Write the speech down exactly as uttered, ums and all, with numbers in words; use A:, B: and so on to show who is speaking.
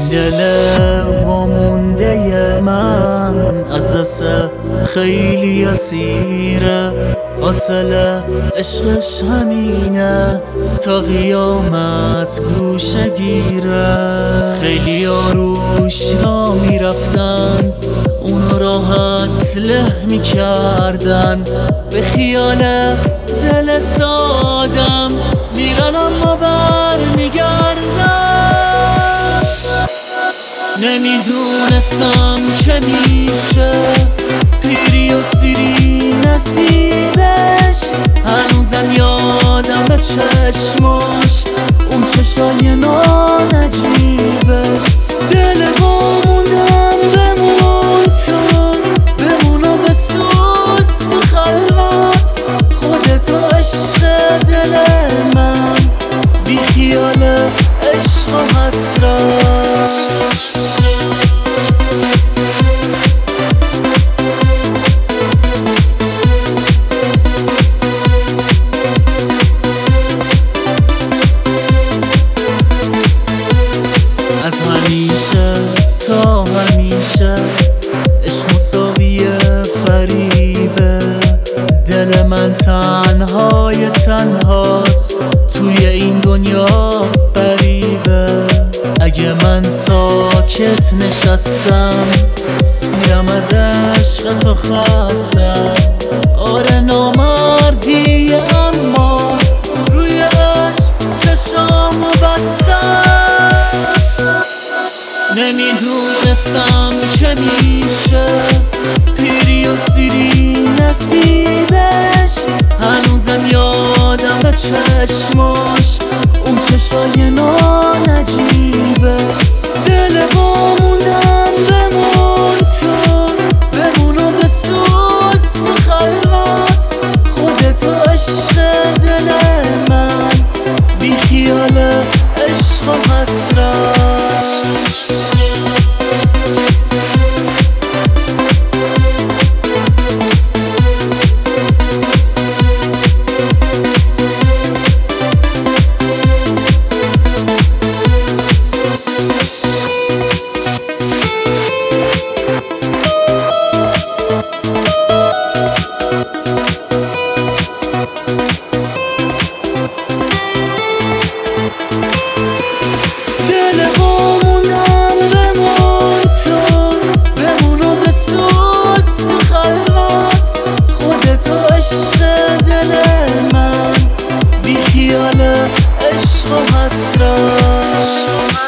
A: دل وامونده من از دست خیلی اسیره، حاصل عشقش همینه تا قیامت گوشه گیره. خیلی روش را میرفتن، اونو راحت له میکردن، به خیال دل سادم میرن اما بر میگردن. نمیدونستم که میشه پیری و سیری نصیبش، هنوزم یادم به چشماش اون چشای نانجیبش. دل موندم بمون تو، بمونو به سوز تو خلوت، خودتو عشق دل من، بی خیال عشق و حسرت. از همیشه تا همیشه عشق مساوی فریبه، دل من تنهای تنهاست توی این دنیا غریبه. اگه من ساکت نشستم سیرم از عشق تو خستم، آره نامردی اما روی عشق چشامو بستم. نمیدونستم که میشه پیری و سیری نصیبش، هنوزم یادم به چشماش اون چشای نانجیبش. دل موندم بمون تو، بمونو به سوز تو خلوت، خودتو عشق دل من، بی خیال عشق و حسرت. عشق و حسرت.